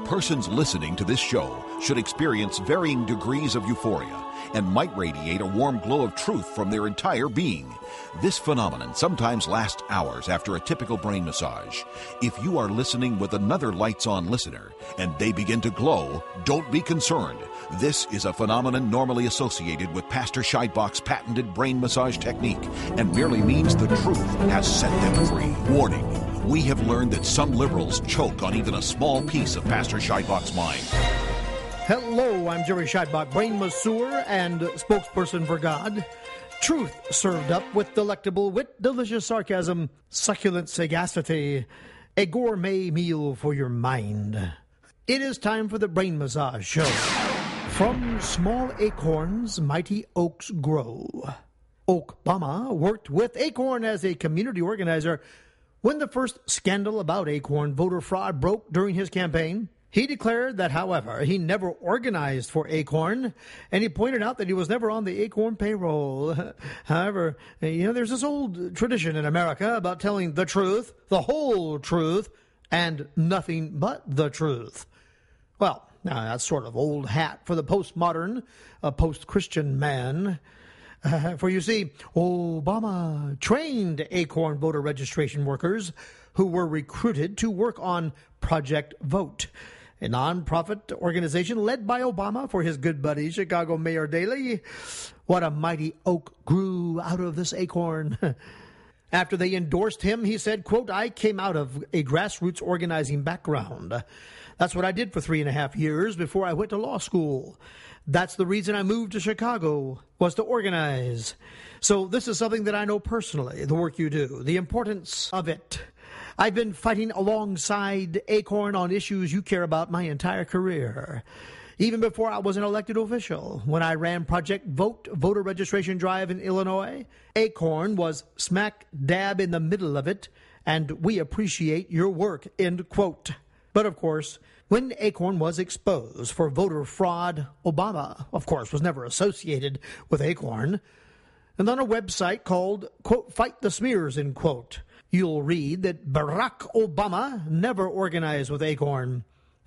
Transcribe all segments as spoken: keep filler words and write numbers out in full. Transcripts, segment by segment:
Persons listening to this show should experience varying degrees of euphoria and might radiate a warm glow of truth from their entire being. This phenomenon sometimes lasts hours after a typical brain massage. If you are listening with another lights-on listener and they begin to glow, don't be concerned. This is a phenomenon normally associated with Pastor Scheidbach's patented brain massage technique and merely means the truth has set them free. Warning. We have learned that some liberals choke on even a small piece of Pastor Scheidbach's mind. Hello, I'm Jerry Scheidbach, brain masseur and spokesperson for God. Truth served up with delectable wit, delicious sarcasm, succulent sagacity, a gourmet meal for your mind. It is time for the Brain Massage Show. From small acorns, mighty oaks grow. Obama worked with Acorn as a community organizer. When the first scandal about Acorn voter fraud broke during his campaign, he declared that, however, he never organized for Acorn, and he pointed out that he was never on the Acorn payroll. However, you know, there's this old tradition in America about telling the truth, the whole truth, and nothing but the truth. Well, now that's sort of old hat for the postmodern, uh, post-Christian man. Uh, for you see, Obama trained Acorn voter registration workers who were recruited to work on Project Vote, a nonprofit organization led by Obama for his good buddy, Chicago Mayor Daley. What a mighty oak grew out of this acorn. After they endorsed him, he said, quote, "I came out of a grassroots organizing background. That's what I did for three and a half years before I went to law school. That's the reason I moved to Chicago, was to organize. So this is something that I know personally, the work you do, the importance of it. I've been fighting alongside Acorn on issues you care about my entire career. Even before I was an elected official, when I ran Project Vote voter registration drive in Illinois, Acorn was smack dab in the middle of it, and we appreciate your work," end quote. But of course, when Acorn was exposed for voter fraud, Obama, of course, was never associated with Acorn. And on a website called, quote, "Fight the Smears," end quote, you'll read that Barack Obama never organized with Acorn.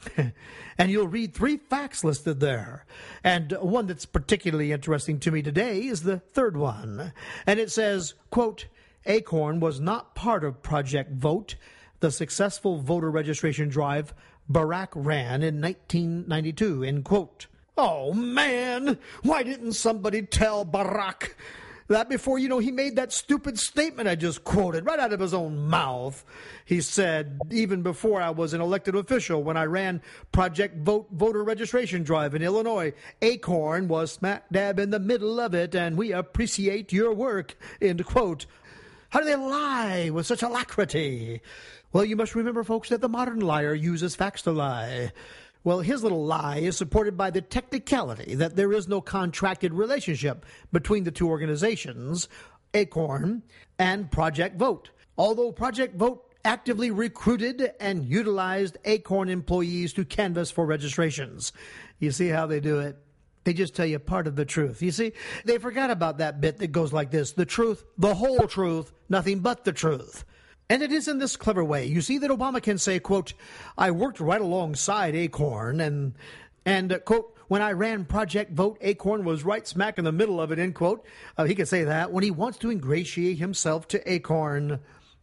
And you'll read three facts listed there. And one that's particularly interesting to me today is the third one. And it says, quote, "Acorn was not part of Project Vote, the successful voter registration drive Barack ran in nineteen ninety-two, end quote. Oh, man, why didn't somebody tell Barack that before, you know, he made that stupid statement I just quoted right out of his own mouth? He said, even before I was an elected official, when I ran Project Vote voter registration drive in Illinois, Acorn was smack dab in the middle of it, and we appreciate your work, end quote. How do they lie with such alacrity? Well, you must remember, folks, that the modern liar uses facts to lie. Well, his little lie is supported by the technicality that there is no contracted relationship between the two organizations, Acorn and Project Vote. Although Project Vote actively recruited and utilized Acorn employees to canvass for registrations. You see how they do it? They just tell you part of the truth. You see, they forgot about that bit that goes like this: the truth, the whole truth, nothing but the truth. And it is in this clever way, you see, that Obama can say, quote, "I worked right alongside Acorn, and, and uh, quote, when I ran Project Vote, Acorn was right smack in the middle of it," end quote. Uh, he can say that when he wants to ingratiate himself to Acorn.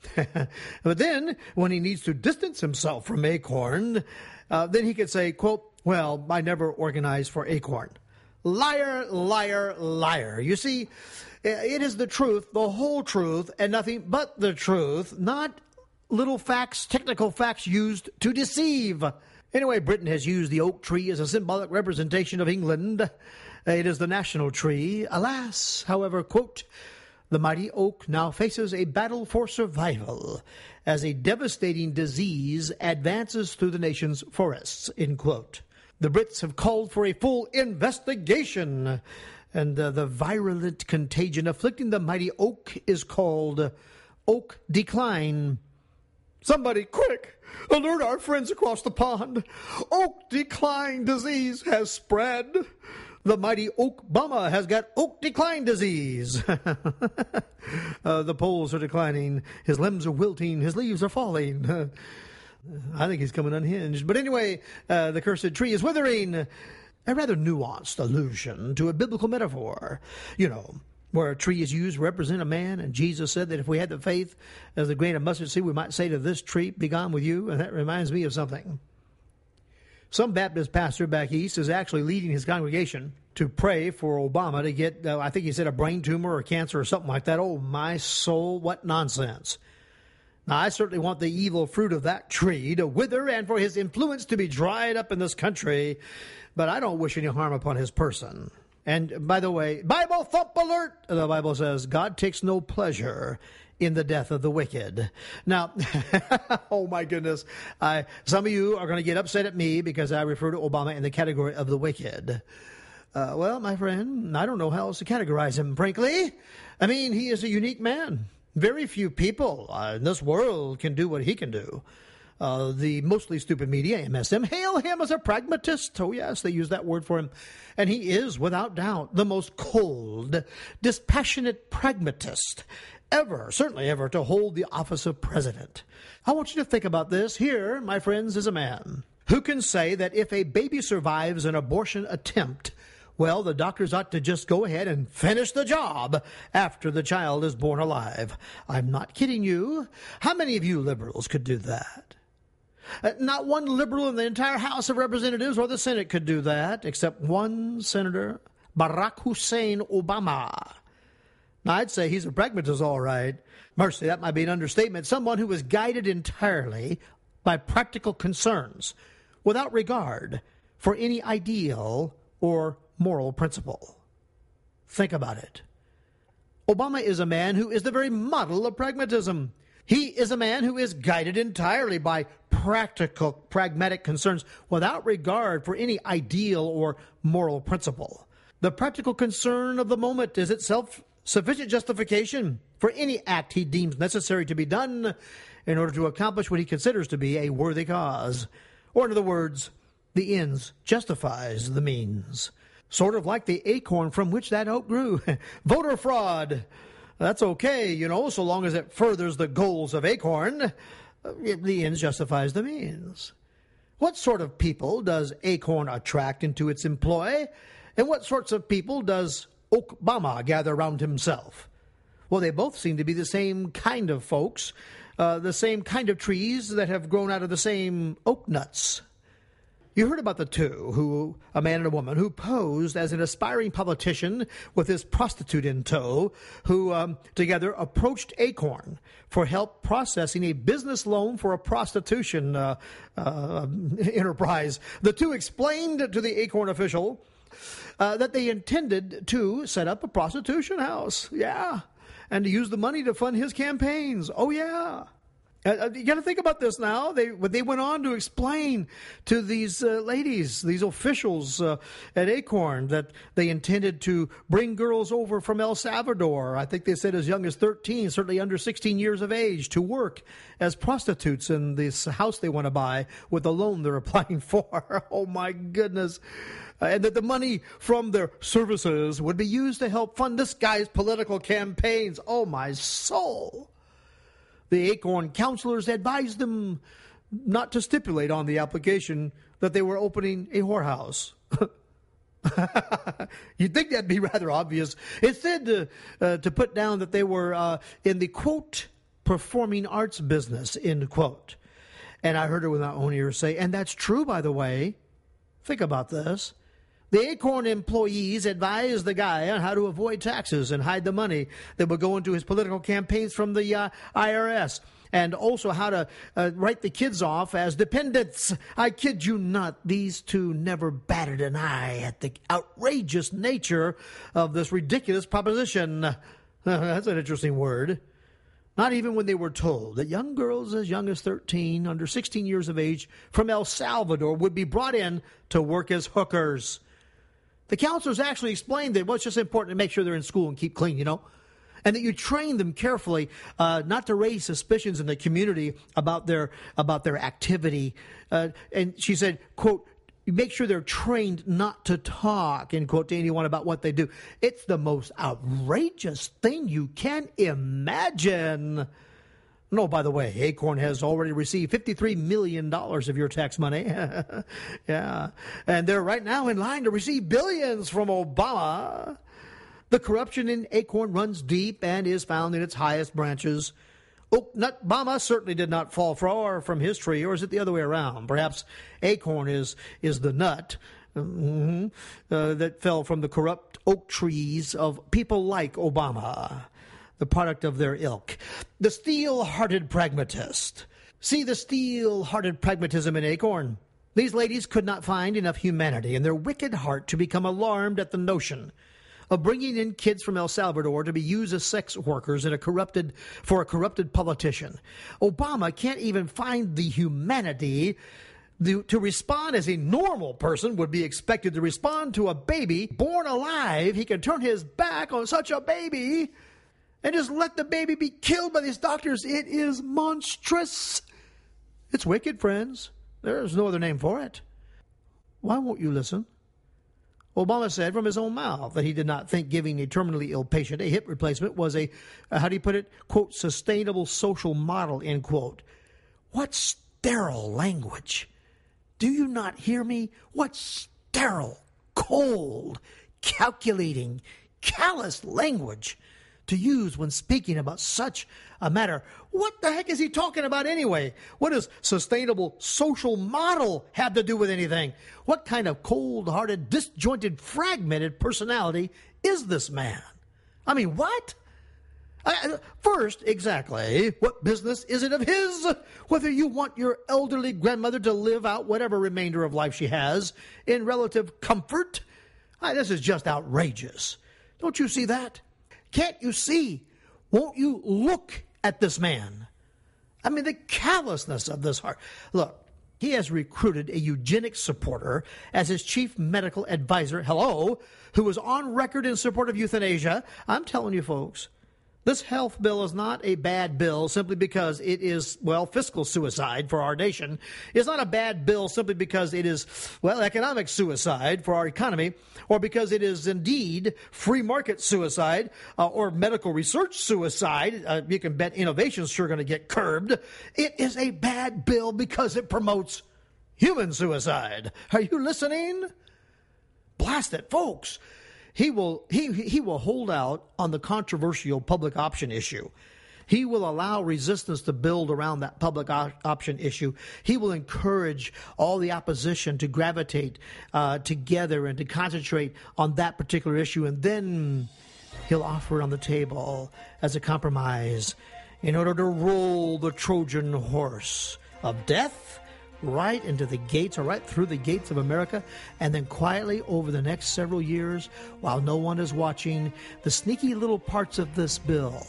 But then, when he needs to distance himself from Acorn, uh, then he can say, quote, "Well, I never organized for Acorn." Liar, liar, liar. You see, it is the truth, the whole truth, and nothing but the truth, not little facts, technical facts used to deceive. Anyway, Britain has used the oak tree as a symbolic representation of England. It is the national tree. Alas, however, quote, "The mighty oak now faces a battle for survival as a devastating disease advances through the nation's forests," end quote. The Brits have called for a full investigation, and uh, the virulent contagion afflicting the mighty oak is called oak decline. Somebody, quick, alert our friends across the pond. Oak decline disease has spread. The mighty Obama has got oak decline disease. uh, the poles are declining. His limbs are wilting. His leaves are falling. I think he's coming unhinged. But anyway, uh, the cursed tree is withering. A rather nuanced allusion to a biblical metaphor. You know, where a tree is used to represent a man, and Jesus said that if we had the faith as the grain of mustard seed, we might say to this tree, be gone with you. And that reminds me of something. Some Baptist pastor back east is actually leading his congregation to pray for Obama to get, uh, I think he said, a brain tumor or cancer or something like that. Oh, my soul, what nonsense. Now, I certainly want the evil fruit of that tree to wither and for his influence to be dried up in this country, but I don't wish any harm upon his person. And by the way, Bible thump alert! The Bible says, God takes no pleasure in the death of the wicked. Now, oh my goodness, I, some of you are going to get upset at me because I refer to Obama in the category of the wicked. Uh, well, my friend, I don't know how else to categorize him, frankly. I mean, he is a unique man. Very few people uh, in this world can do what he can do. Uh, the mostly stupid media, M S M, hail him as a pragmatist. Oh, yes, they use that word for him. And he is, without doubt, the most cold, dispassionate pragmatist ever, certainly ever, to hold the office of president. I want you to think about this. Here, my friends, is a man who can say that if a baby survives an abortion attempt, well, the doctors ought to just go ahead and finish the job after the child is born alive. I'm not kidding you. How many of you liberals could do that? Uh, not one liberal in the entire House of Representatives or the Senate could do that, except one Senator, Barack Hussein Obama. Now, I'd say he's a pragmatist, all right. Mercy, that might be an understatement. Someone who is guided entirely by practical concerns without regard for any ideal or moral principle. Think about it. Obama is a man who is the very model of pragmatism. He is a man who is guided entirely by practical, pragmatic concerns without regard for any ideal or moral principle. The practical concern of the moment is itself sufficient justification for any act he deems necessary to be done in order to accomplish what he considers to be a worthy cause. Or in other words, the ends justifies the means. Sort of like the acorn from which that oak grew. Voter fraud. That's okay, you know, so long as it furthers the goals of Acorn. The ends justifies the means. What sort of people does Acorn attract into its employ? And what sorts of people does Obama gather around himself? Well, they both seem to be the same kind of folks, uh, the same kind of trees that have grown out of the same oak nuts. You heard about the two, who a man and a woman, who posed as an aspiring politician with his prostitute in tow, who um, together approached Acorn for help processing a business loan for a prostitution uh, uh, enterprise. The two explained to the Acorn official uh, that they intended to set up a prostitution house, yeah, and to use the money to fund his campaigns. Oh, yeah. Uh, you got to think about this now. They they went on to explain to these uh, ladies, these officials uh, at Acorn, that they intended to bring girls over from El Salvador. I think they said as young as thirteen, certainly under sixteen years of age, to work as prostitutes in this house they want to buy with the loan they're applying for. Oh, my goodness. Uh, and that the money from their services would be used to help fund this guy's political campaigns. Oh, my soul. The Acorn counselors advised them not to stipulate on the application that they were opening a whorehouse. You'd think that'd be rather obvious. It said to, uh, to put down that they were uh, in the, quote, performing arts business, end quote. And I heard her with my own ears say, and that's true, by the way. Think about this. The Acorn employees advised the guy on how to avoid taxes and hide the money that would go into his political campaigns from the uh, I R S, and also how to uh, write the kids off as dependents. I kid you not, these two never batted an eye at the outrageous nature of this ridiculous proposition. That's an interesting word. Not even when they were told that young girls as young as thirteen, under sixteen years of age, from El Salvador would be brought in to work as hookers. The counselors actually explained that, well, it's just important to make sure they're in school and keep clean, you know, and that you train them carefully uh, not to raise suspicions in the community about their about their activity. Uh, and she said, quote, make sure they're trained not to talk, end quote, to anyone about what they do. It's the most outrageous thing you can imagine. No, by the way, Acorn has already received fifty-three million dollars of your tax money. Yeah. And they're right now in line to receive billions from Obama. The corruption in Acorn runs deep and is found in its highest branches. Oak Nut Bama certainly did not fall far from his tree, or is it the other way around? Perhaps Acorn is, is the nut mm-hmm, uh, that fell from the corrupt oak trees of people like Obama, the product of their ilk. The steel-hearted pragmatist. See the steel-hearted pragmatism in Acorn. These ladies could not find enough humanity in their wicked heart to become alarmed at the notion of bringing in kids from El Salvador to be used as sex workers in a corrupted for a corrupted politician. Obama can't even find the humanity to respond as a normal person would be expected to respond to a baby born alive. He can turn his back on such a baby and just let the baby be killed by these doctors. It is monstrous. It's wicked, friends. There's no other name for it. Why won't you listen? Obama said from his own mouth that he did not think giving a terminally ill patient a hip replacement was a, uh, how do you put it, quote, sustainable social model, end quote. What sterile language. Do you not hear me? What sterile, cold, calculating, callous language to use when speaking about such a matter. What the heck is he talking about anyway? What does sustainable social model have to do with anything? What kind of cold-hearted, disjointed, fragmented personality is this man? I mean, what? I, first, exactly, what business is it of his whether you want your elderly grandmother to live out whatever remainder of life she has in relative comfort? I, this is just outrageous. Don't you see that? Can't you see? Won't you look at this man? I mean, the callousness of this heart. Look, he has recruited a eugenics supporter as his chief medical advisor, hello, who was on record in support of euthanasia. I'm telling you, folks, this health bill is not a bad bill simply because it is, well, fiscal suicide for our nation. It's not a bad bill simply because it is, well, economic suicide for our economy, or because it is indeed free market suicide uh, or medical research suicide. Uh, you can bet innovation's sure going to get curbed. It is a bad bill because it promotes human suicide. Are you listening? Blast it, folks. He will he he will hold out on the controversial public option issue. He will allow resistance to build around that public op- option issue. He will encourage all the opposition to gravitate uh, together and to concentrate on that particular issue. And then he'll offer it on the table as a compromise in order to roll the Trojan horse of death right into the gates, or right through the gates of America, and then quietly over the next several years, while no one is watching, the sneaky little parts of this bill,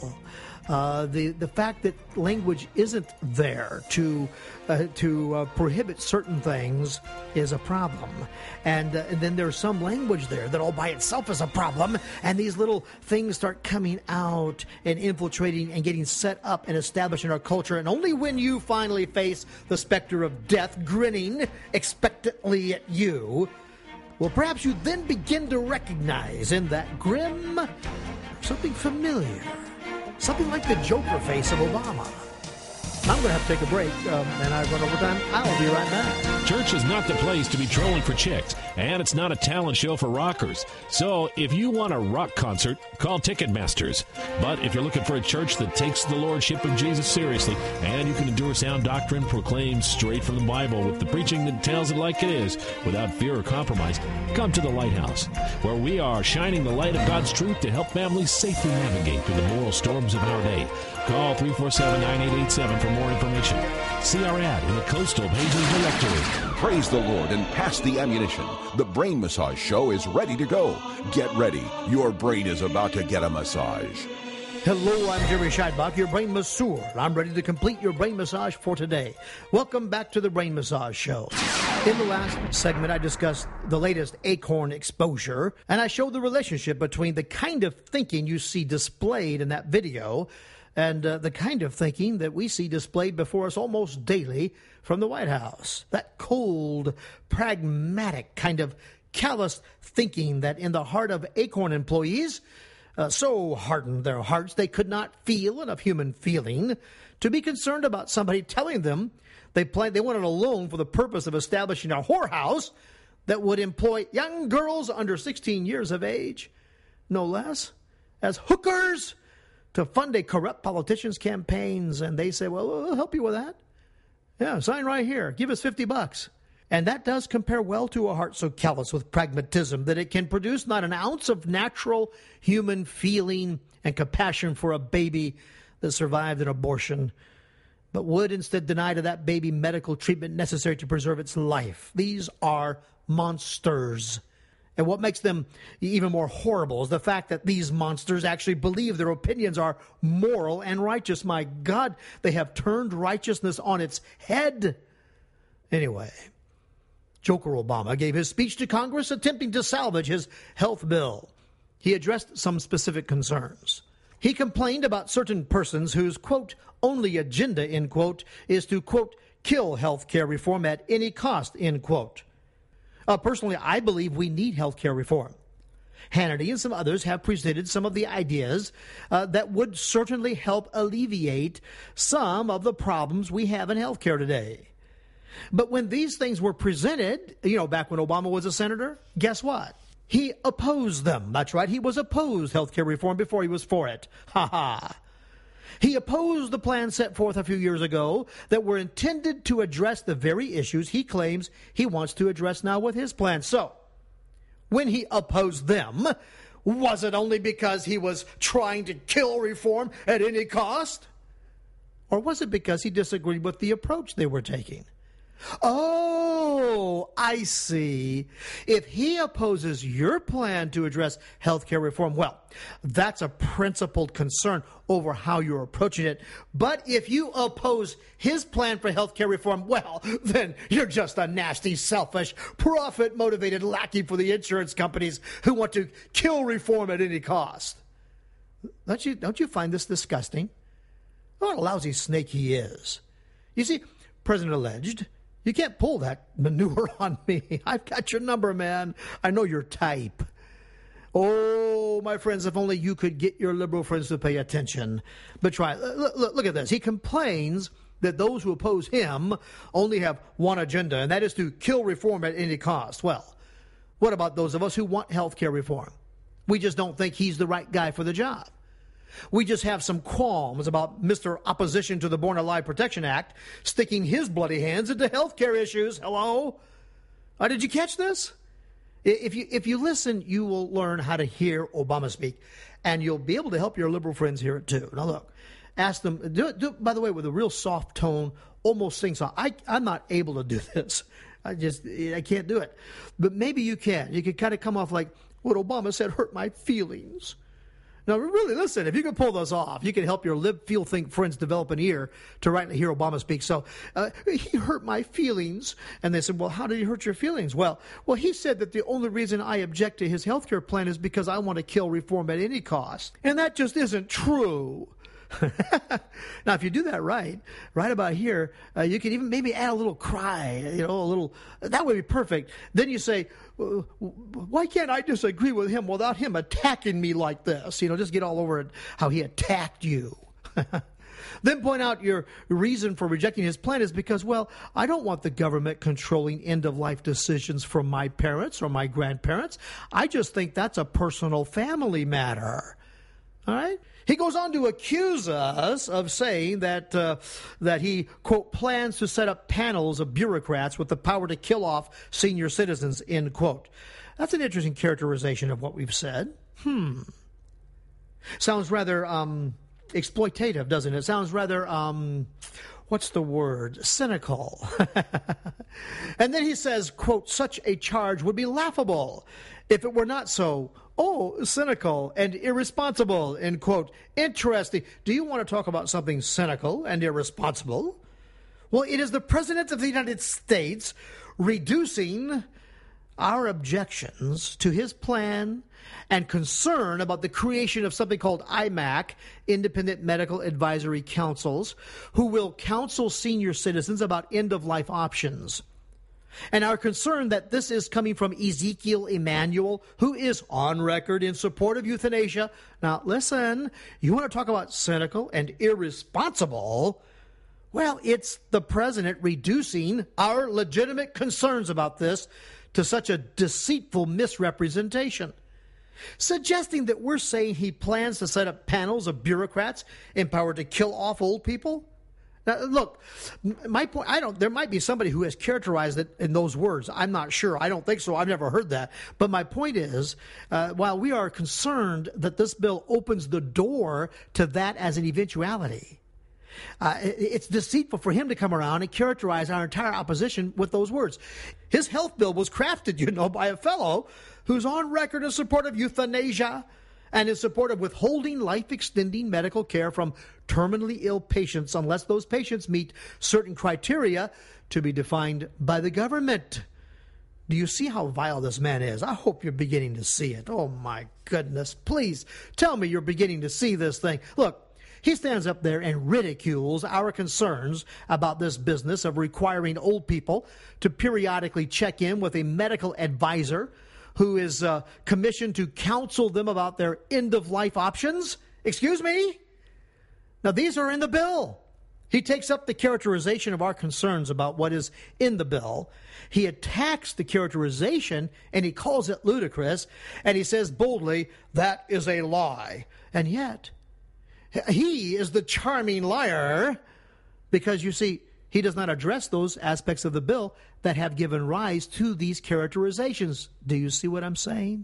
uh, the the fact that language isn't there to uh, to uh, prohibit certain things is a problem, and, uh, and then there's some language there that all by itself is a problem, and these little things start coming out and infiltrating and getting set up and established in our culture, and only when you finally face the specter of death grinning expectantly at you, well, perhaps you then begin to recognize in that grim something familiar. Something like the Joker face of Obama. I'm going to have to take a break, um, and I run over time. I'll be right back. Church is not the place to be trolling for chicks, and it's not a talent show for rockers. So if you want a rock concert, call Ticketmasters. But if you're looking for a church that takes the lordship of Jesus seriously, and you can endure sound doctrine proclaimed straight from the Bible with the preaching that tells it like it is, without fear or compromise, come to the Lighthouse, where we are shining the light of God's truth to help families safely navigate through the moral storms of our day. Call three four seven, nine eight eight seven for more information. See our ad in the Coastal Pages Directory. Praise the Lord and pass the ammunition. The Brain Massage Show is ready to go. Get ready. Your brain is about to get a massage. Hello, I'm Jerry Scheidbach, your brain masseur. I'm ready to complete your brain massage for today. Welcome back to the Brain Massage Show. In the last segment, I discussed the latest Acorn exposure, and I showed the relationship between the kind of thinking you see displayed in that video and uh, the kind of thinking that we see displayed before us almost daily from the White House. That cold, pragmatic kind of callous thinking that in the heart of Acorn employees uh, so hardened their hearts they could not feel enough human feeling to be concerned about somebody telling them they plan, they wanted a loan for the purpose of establishing a whorehouse that would employ young girls under sixteen years of age, no less, as hookers to fund a corrupt politician's campaigns. And they say, well, we'll help you with that. Yeah, sign right here. Give us fifty bucks. And that does compare well to a heart so callous with pragmatism that it can produce not an ounce of natural human feeling and compassion for a baby that survived an abortion, but would instead deny to that baby medical treatment necessary to preserve its life. These are monsters. And what makes them even more horrible is the fact that these monsters actually believe their opinions are moral and righteous. My God, they have turned righteousness on its head. Anyway, Joker Obama gave his speech to Congress attempting to salvage his health bill. He addressed some specific concerns. He complained about certain persons whose, quote, only agenda, end quote, is to, quote, kill health care reform at any cost, end quote. Uh, personally, I believe we need health care reform. Hannity and some others have presented some of the ideas uh, that would certainly help alleviate some of the problems we have in health care today. But when these things were presented, you know, back when Obama was a senator, guess what? He opposed them. That's right. He was opposed health care reform before he was for it. Ha ha. He opposed the plan set forth a few years ago that were intended to address the very issues he claims he wants to address now with his plan. So, when he opposed them, was it only because he was trying to kill reform at any cost? Or was it because he disagreed with the approach they were taking? Oh, I see. If he opposes your plan to address health care reform, well, that's a principled concern over how you're approaching it. But if you oppose his plan for health care reform, well, then you're just a nasty, selfish, profit-motivated lackey for the insurance companies who want to kill reform at any cost. Don't you, don't you find this disgusting? What a lousy snake he is. You see, President alleged, you can't pull that manure on me. I've got your number, man. I know your type. Oh, my friends, if only you could get your liberal friends to pay attention. But try, look, look, look at this. He complains that those who oppose him only have one agenda, and that is to kill reform at any cost. Well, what about those of us who want health care reform? We just don't think he's the right guy for the job. We just have some qualms about Mister Opposition to the Born Alive Protection Act sticking his bloody hands into health care issues. Hello? Uh, did you catch this? If you if you listen, you will learn how to hear Obama speak, and you'll be able to help your liberal friends hear it too. Now look, ask them, do it, do it by the way, with a real soft tone, almost sing-song. I, I'm not able to do this. I just, I can't do it. But maybe you can. You can kind of come off like, what Obama said hurt my feelings. Now, really, listen, if you can pull those off, you can help your live, feel, think friends develop an ear to rightly hear Obama speak. So uh, he hurt my feelings. And they said, well, how did he hurt your feelings? Well, well, he said that the only reason I object to his health care plan is because I want to kill reform at any cost. And that just isn't true. Now, if you do that right, right about here, uh, you can even maybe add a little cry, you know, a little, that would be perfect. Then you say, why can't I disagree with him without him attacking me like this? You know, just get all over it, how he attacked you. Then point out your reason for rejecting his plan is because, well, I don't want the government controlling end-of-life decisions for my parents or my grandparents. I just think that's a personal family matter. All right? He goes on to accuse us of saying that uh, that he, quote, plans to set up panels of bureaucrats with the power to kill off senior citizens, end quote. That's an interesting characterization of what we've said. Hmm. Sounds rather um, exploitative, doesn't it? Sounds rather, um, what's the word? Cynical. And then he says, quote, such a charge would be laughable if it were not so, oh, cynical and irresponsible, end quote. Interesting. Do you want to talk about something cynical and irresponsible? Well, it is the President of the United States reducing our objections to his plan and concern about the creation of something called I M A C, Independent Medical Advisory Councils, who will counsel senior citizens about end-of-life options. And our concern that this is coming from Ezekiel Emanuel, who is on record in support of euthanasia. Now, listen, you want to talk about cynical and irresponsible? Well, it's the president reducing our legitimate concerns about this to such a deceitful misrepresentation, suggesting that we're saying he plans to set up panels of bureaucrats empowered to kill off old people. Now, look, my point, I don't, there might be somebody who has characterized it in those words. I'm not sure. I don't think so. I've never heard that. But my point is, uh, while we are concerned that this bill opens the door to that as an eventuality, uh, it's deceitful for him to come around and characterize our entire opposition with those words. His health bill was crafted, you know, by a fellow who's on record in support of euthanasia and in support of withholding life-extending medical care from terminally ill patients unless those patients meet certain criteria to be defined by the government. Do you see how vile this man is? I hope you're beginning to see it. Oh, my goodness. Please tell me you're beginning to see this thing. Look, he stands up there and ridicules our concerns about this business of requiring old people to periodically check in with a medical advisor who is uh, commissioned to counsel them about their end-of-life options. Excuse me? Now, these are in the bill. He takes up the characterization of our concerns about what is in the bill. He attacks the characterization, and he calls it ludicrous, and he says boldly, that is a lie. And yet, he is the charming liar because, you see, he does not address those aspects of the bill that have given rise to these characterizations. Do you see what I'm saying?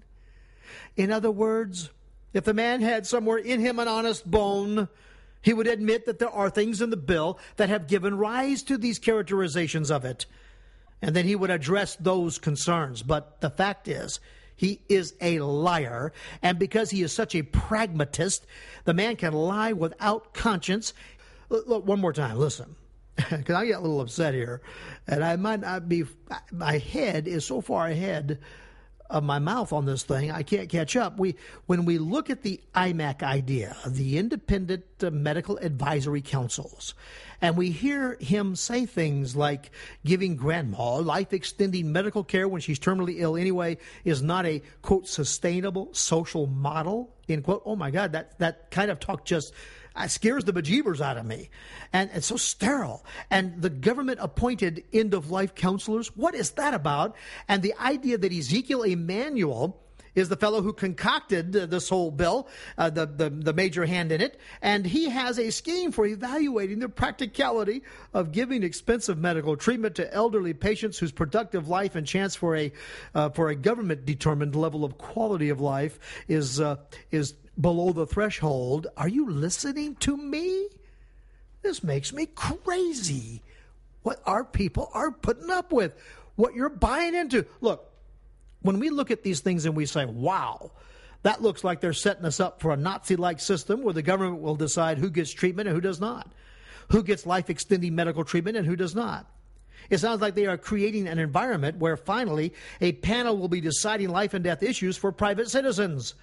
In other words, if the man had somewhere in him an honest bone, he would admit that there are things in the bill that have given rise to these characterizations of it. And then he would address those concerns. But the fact is, he is a liar. And because he is such a pragmatist, the man can lie without conscience. Look, one more time, listen. Because I get a little upset here, and I might not be, my head is so far ahead of my mouth on this thing, I can't catch up. We, when we look at the I M A C idea, the Independent Medical Advisory Councils, and we hear him say things like giving grandma life-extending medical care when she's terminally ill anyway is not a, quote, sustainable social model, end quote. Oh, my God, that, that kind of talk just It scares the bejeebers out of me. And it's so sterile. And the government-appointed end-of-life counselors, what is that about? And the idea that Ezekiel Emanuel is the fellow who concocted uh, this whole bill, uh, the, the, the major hand in it, and he has a scheme for evaluating the practicality of giving expensive medical treatment to elderly patients whose productive life and chance for a uh, for a government-determined level of quality of life is uh, is below the threshold. Are you listening to me? This makes me crazy. What our people are putting up with, what you're buying into. Look, when we look at these things and we say, wow, that looks like they're setting us up for a Nazi-like system where the government will decide who gets treatment and who does not, who gets life-extending medical treatment and who does not. It sounds like they are creating an environment where finally a panel will be deciding life and death issues for private citizens.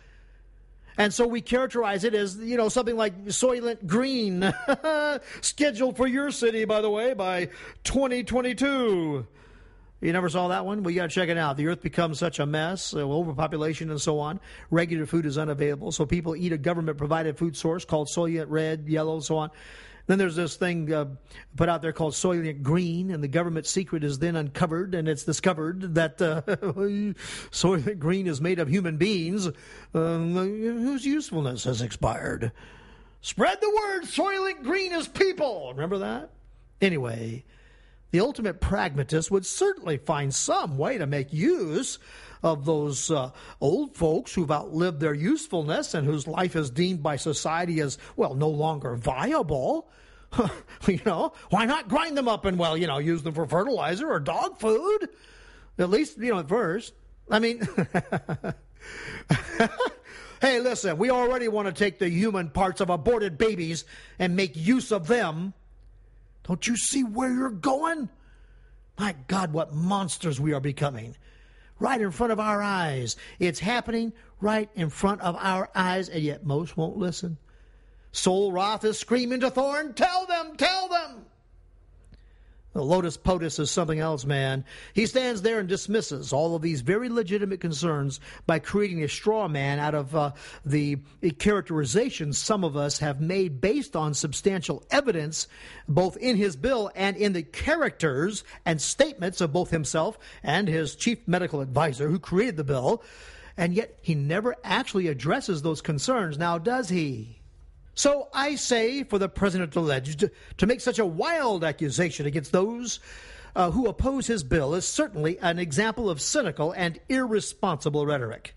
And so we characterize it as, you know, something like Soylent Green, scheduled for your city, by the way, by twenty twenty-two. You never saw that one? Well, you got to check it out. The earth becomes such a mess, uh, overpopulation and so on. Regular food is unavailable, so people eat a government-provided food source called Soylent Red, Yellow, and so on. Then there's this thing uh, put out there called Soylent Green, and the government secret is then uncovered, and it's discovered that uh, Soylent Green is made of human beings um, whose usefulness has expired. Spread the word, Soylent Green is people. Remember that? Anyway, the ultimate pragmatist would certainly find some way to make use of those uh, old folks who've outlived their usefulness and whose life is deemed by society as, well, no longer viable. You know, why not grind them up and, well, you know, use them for fertilizer or dog food? At least, you know, at first. I mean, hey, listen, we already want to take the human parts of aborted babies and make use of them. Don't you see where you're going? My God, what monsters we are becoming. Right in front of our eyes. It's happening right in front of our eyes, and yet most won't listen. Sol Roth is screaming to Thorne, tell them, tell them. The Lotus POTUS is something else, man. He stands there and dismisses all of these very legitimate concerns by creating a straw man out of uh, the characterizations some of us have made based on substantial evidence, both in his bill and in the characters and statements of both himself and his chief medical advisor who created the bill. And yet he never actually addresses those concerns, now does he? So I say for the president alleged to make such a wild accusation against those uh, who oppose his bill is certainly an example of cynical and irresponsible rhetoric.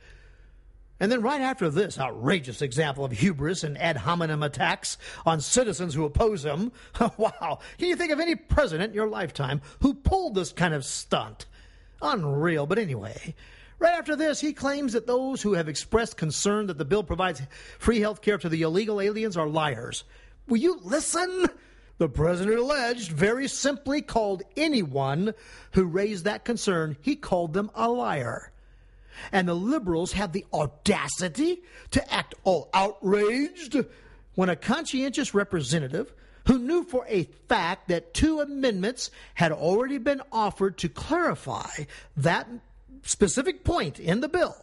And then right after this outrageous example of hubris and ad hominem attacks on citizens who oppose him, wow, can you think of any president in your lifetime who pulled this kind of stunt? Unreal, but anyway. Right after this, he claims that those who have expressed concern that the bill provides free health care to the illegal aliens are liars. Will you listen? The president alleged very simply called anyone who raised that concern, he called them a liar. And the liberals have the audacity to act all outraged when a conscientious representative who knew for a fact that two amendments had already been offered to clarify that specific point in the bill,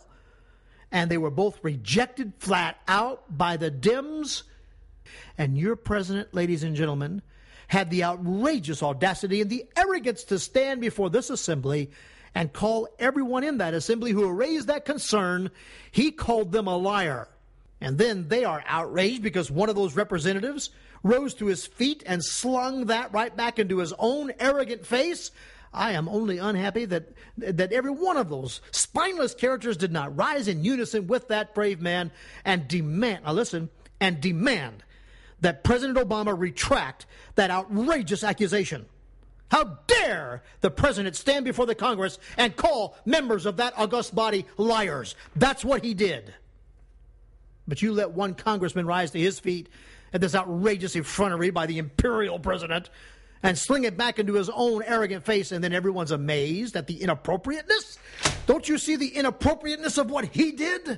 and they were both rejected flat out by the Dems. And your president, ladies and gentlemen, had the outrageous audacity and the arrogance to stand before this assembly and call everyone in that assembly who raised that concern, he called them a liar. And then they are outraged because one of those representatives rose to his feet and slung that right back into his own arrogant face. I am only unhappy that that every one of those spineless characters did not rise in unison with that brave man and demand, now listen, and demand that President Obama retract that outrageous accusation. How dare the president stand before the Congress and call members of that august body liars? That's what he did. But you let one congressman rise to his feet at this outrageous effrontery by the imperial president and sling it back into his own arrogant face, and then everyone's amazed at the inappropriateness? Don't you see the inappropriateness of what he did?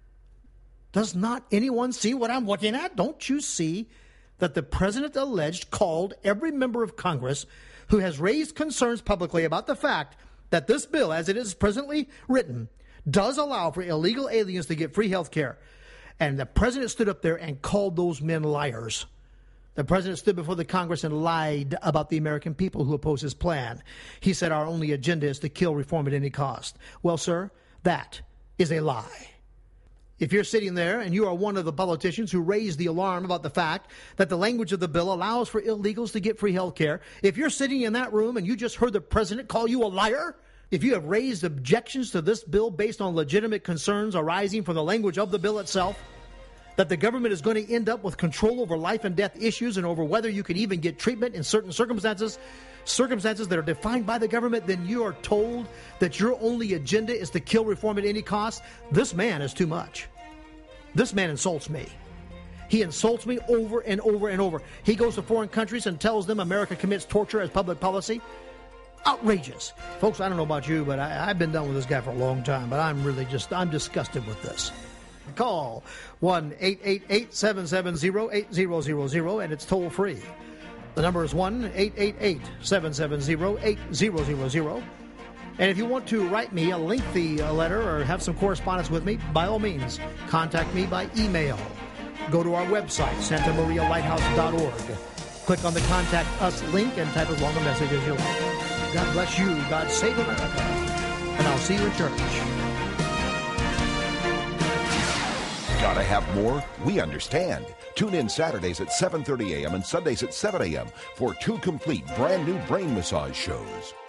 Does not anyone see what I'm looking at? Don't you see that the president alleged called every member of Congress who has raised concerns publicly about the fact that this bill, as it is presently written, does allow for illegal aliens to get free health care? And the president stood up there and called those men liars. The president stood before the Congress and lied about the American people who oppose his plan. He said our only agenda is to kill reform at any cost. Well, sir, that is a lie. If you're sitting there and you are one of the politicians who raised the alarm about the fact that the language of the bill allows for illegals to get free health care, if you're sitting in that room and you just heard the president call you a liar, if you have raised objections to this bill based on legitimate concerns arising from the language of the bill itself, that the government is going to end up with control over life and death issues and over whether you can even get treatment in certain circumstances, circumstances that are defined by the government, then you are told that your only agenda is to kill reform at any cost. This man is too much. This man insults me. He insults me over and over and over. He goes to foreign countries and tells them America commits torture as public policy. Outrageous. Folks, I don't know about you, but I, I've been done with this guy for a long time, but I'm really just, I'm disgusted with this. Call one eight eight eight, seven seven zero, eight zero zero zero, and it's toll free. The number is one eight eight eight, seven seven zero, eight zero zero zero. And if you want to write me a lengthy letter or have some correspondence with me, by all means, contact me by email. Go to our website, santa maria lighthouse dot org. Click on the Contact Us link and type as long a message as you like. God bless you. God save America. And I'll see you in church. Gotta have more? We understand. Tune in Saturdays at seven thirty a.m. and Sundays at seven a.m. for two complete brand new brain massage shows.